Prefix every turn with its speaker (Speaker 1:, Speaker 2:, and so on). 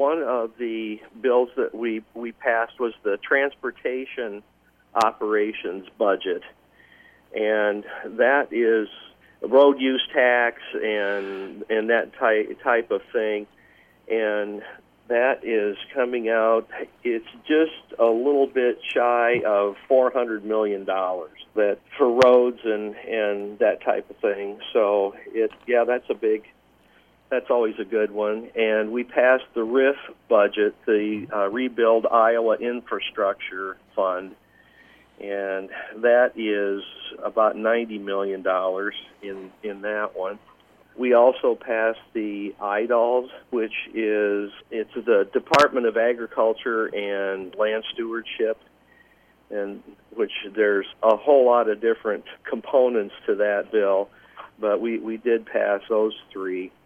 Speaker 1: one of the bills that we passed was the transportation operations budget, and that is road use tax and that type of thing, and that is coming out. It's just a little bit shy of $400 million that for roads and that type of thing. So that's always a good one. And we passed the RIF budget, the Rebuild Iowa Infrastructure Fund, and that is about $90 million in that one. We also passed the IDALS, it's the Department of Agriculture and Land Stewardship, and which there's a whole lot of different components to that bill, but we did pass those three.